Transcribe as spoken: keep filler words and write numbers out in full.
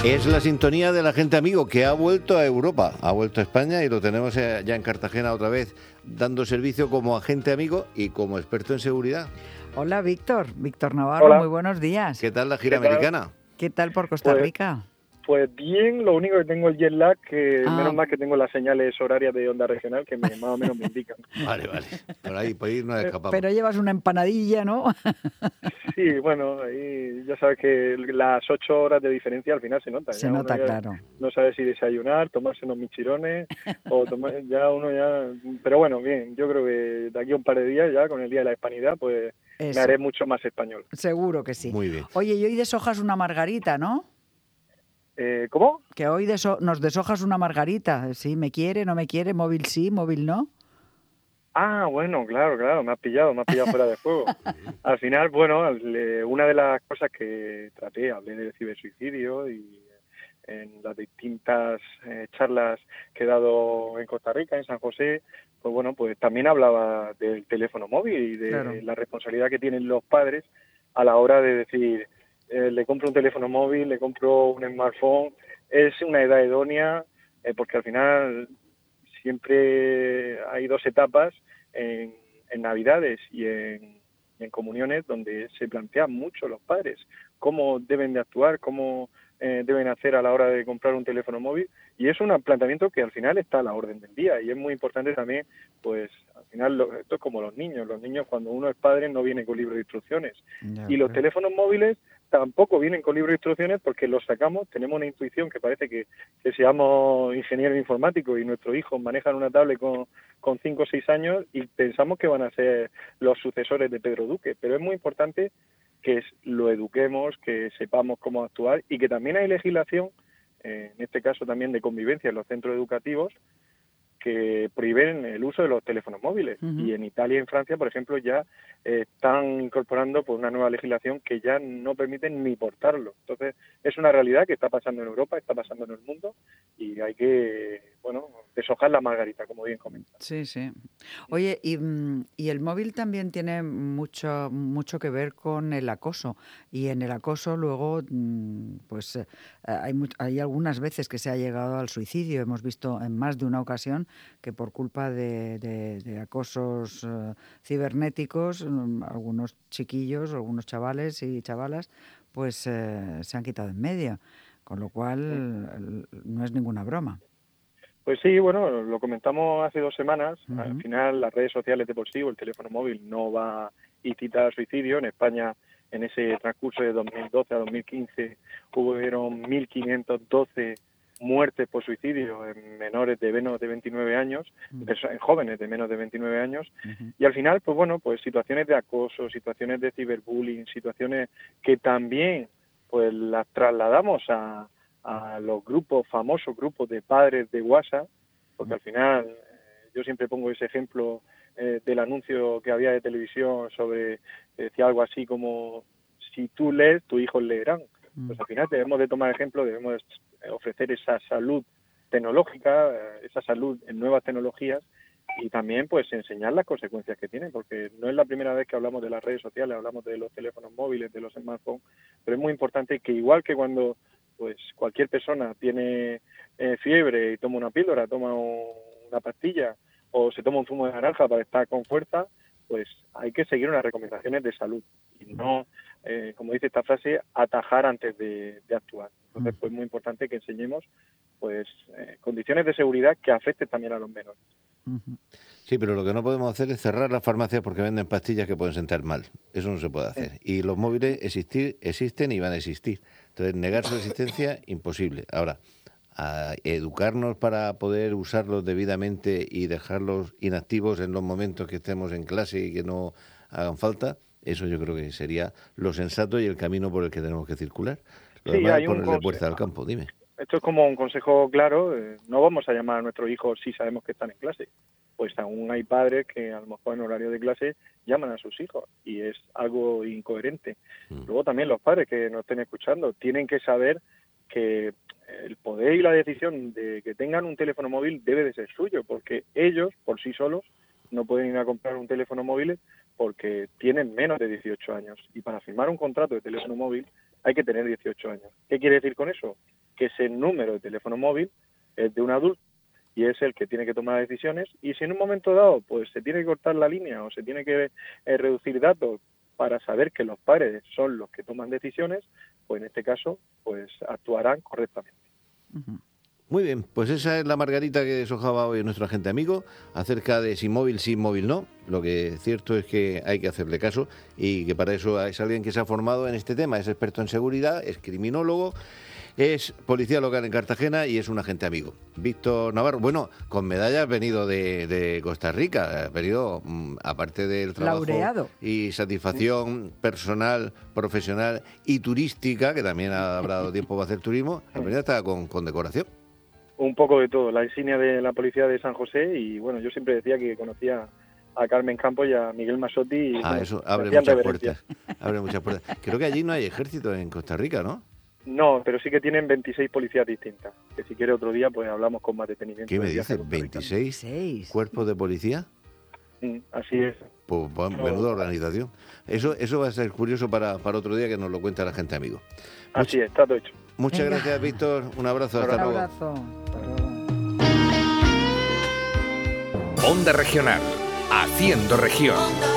Es la sintonía de la gente amigo que ha vuelto a Europa, ha vuelto a España y lo tenemos ya en Cartagena otra vez, dando servicio como agente amigo y como experto en seguridad. Hola, Víctor. Víctor Navarro, Hola. Muy buenos días. ¿Qué tal la gira ¿Qué tal? americana? ¿Qué tal por Costa Pues- Rica? Pues bien, lo único que tengo el jet lag, que Ah. menos mal que tengo las señales horarias de onda regional que me, más o menos me indican. Vale, vale. Por ahí, por ahí nos escapamos. Pero llevas una empanadilla, ¿no? Sí, bueno, ahí ya sabes que las ocho horas de diferencia al final se nota. Se Ya uno nota, ya claro. No sabe si desayunar, tomarse unos michirones o tomar, ya uno ya... Pero bueno, bien, yo creo que de aquí a un par de días ya con el Día de la Hispanidad pues Eso. me haré mucho más español. Seguro que sí. Muy bien. Oye, y hoy deshojas una margarita, ¿no? Eh, ¿Cómo? Que hoy deso- nos deshojas una margarita. Sí, me quiere, no me quiere, móvil sí, móvil no. Ah, bueno, claro, claro, me has pillado, me has pillado fuera de juego. Al final, bueno, le- una de las cosas que traté, hablé de cibersuicidio y en las distintas eh, charlas que he dado en Costa Rica, en San José, pues bueno, pues también hablaba del teléfono móvil y de Claro. la responsabilidad que tienen los padres a la hora de decir, eh, le compro un teléfono móvil, le compro un smartphone, es una edad idónea, eh, porque al final siempre hay dos etapas en, en Navidades y en, y en comuniones donde se plantean mucho los padres cómo deben de actuar, cómo eh, deben hacer a la hora de comprar un teléfono móvil, y es un planteamiento que al final está a la orden del día, y es muy importante también, pues al final lo- esto es como los niños, los niños cuando uno es padre no viene con libro de instrucciones, Ya, y los claro. teléfonos móviles tampoco vienen con libro de instrucciones porque los sacamos, tenemos una intuición que parece que, que seamos ingenieros informáticos y nuestros hijos manejan una tablet con, con cinco o seis años y pensamos que van a ser los sucesores de Pedro Duque, pero es muy importante que es- lo eduquemos, que sepamos cómo actuar y que también hay legislación, eh, en este caso también de convivencia en los centros educativos, que prohíben el uso de los teléfonos móviles. Ujú. Y en Italia y en Francia, por ejemplo, ya eh, están incorporando pues, una nueva legislación que ya no permiten ni portarlo. Entonces, es una realidad que está pasando en Europa, está pasando en el mundo y hay que, bueno, deshojar la margarita, como bien comentas. Sí, sí. Oye, y, mm, y el móvil también tiene mucho, mucho que ver con el acoso. Y en el acoso luego, mm, pues eh, hay, mu- hay algunas veces que se ha llegado al suicidio. Hemos visto en más de una ocasión que por culpa de, de- de acosos eh, cibernéticos, mm, algunos chiquillos, algunos chavales y chavalas, pues eh, se han quitado en medio. Con lo cual, el- no es ninguna broma. Pues sí, bueno, lo comentamos hace dos semanas. Al Ujú. final, las redes sociales de por sí o el teléfono móvil no va a incitar al suicidio. En España, en ese transcurso de dos mil doce a dos mil quince, hubieron mil quinientas doce muertes por suicidio en menores de menos de veintinueve años, Mm. perso- en jóvenes de menos de veintinueve años. Ujú. Y al final, pues bueno, pues situaciones de acoso, situaciones de ciberbullying, situaciones que también pues las trasladamos a a los grupos, famosos grupos de padres de WhatsApp, porque al final eh, yo siempre pongo ese ejemplo eh, del anuncio que había de televisión sobre, que decía algo así como, si tú lees, tus hijos leerán. Mm. Pues al final debemos de tomar ejemplo, debemos eh, ofrecer esa salud tecnológica, eh, esa salud en nuevas tecnologías y también pues enseñar las consecuencias que tienen, porque no es la primera vez que hablamos de las redes sociales, hablamos de los teléfonos móviles, de los smartphones, pero es muy importante que igual que cuando pues cualquier persona tiene eh, fiebre y toma una píldora, toma un- una pastilla o se toma un zumo de naranja para estar con fuerza, pues hay que seguir unas recomendaciones de salud y no, eh, como dice esta frase, atajar antes de, de actuar. Entonces, pues muy importante que enseñemos pues eh, condiciones de seguridad que afecten también a los menores. Ujú. Sí, pero lo que no podemos hacer es cerrar las farmacias porque venden pastillas que pueden sentar mal. Eso no se puede hacer. Y los móviles existir, existen y van a existir. Entonces, negar su existencia, imposible. Ahora, a educarnos para poder usarlos debidamente y dejarlos inactivos en los momentos que estemos en clase y que no hagan falta, eso yo creo que sería lo sensato y el camino por el que tenemos que circular. Lo Sí, demás es hay un ponerle conse- puerta al campo, dime. Esto es como un consejo claro, eh, no vamos a llamar a nuestros hijos si sabemos que están en clase. Pues aún hay padres que a lo mejor en horario de clase llaman a sus hijos y es algo incoherente. Mm. Luego también los padres que nos estén escuchando tienen que saber que el poder y la decisión de que tengan un teléfono móvil debe de ser suyo, porque ellos por sí solos no pueden ir a comprar un teléfono móvil porque tienen menos de dieciocho años y para firmar un contrato de teléfono móvil hay que tener dieciocho años. ¿Qué quiere decir con eso? que ese número de teléfono móvil es de un adulto y es el que tiene que tomar decisiones, y si en un momento dado pues se tiene que cortar la línea o se tiene que eh, reducir datos para saber que los padres son los que toman decisiones, pues en este caso pues actuarán correctamente. Uh-huh. Muy bien, pues esa es la margarita que deshojaba hoy nuestro agente amigo acerca de si móvil sí, móvil no. Lo que es cierto es que hay que hacerle caso y que para eso es alguien que se ha formado en este tema, es experto en seguridad, es criminólogo, es policía local en Cartagena y es un agente amigo. Víctor Navarro, bueno, con medalla has venido de, de Costa Rica, has venido, mmm, aparte del trabajo laureado y satisfacción personal, profesional y turística, que también habrá dado tiempo para hacer turismo, has venido hasta con, con decoración. Un poco de todo, la insignia de la policía de San José, y bueno, yo siempre decía que conocía a Carmen Campos y a Miguel Masotti. Y, ah, bueno, eso abre muchas puertas. Abre muchas puertas. Creo que allí no hay ejército en Costa Rica, ¿no? No, pero sí que tienen veintiséis policías distintas, que si quiere otro día pues hablamos con más detenimiento. ¿Qué me dices? ¿veintiséis cuerpos de policía? Mm, así es. Pues bueno, menuda organización. Eso eso va a ser curioso para, para otro día que nos lo cuente la gente amigo. Así es, está todo hecho. Muchas Venga. gracias, Víctor. Un abrazo, hasta luego. Un abrazo. Hasta luego. Onda Regional, haciendo región.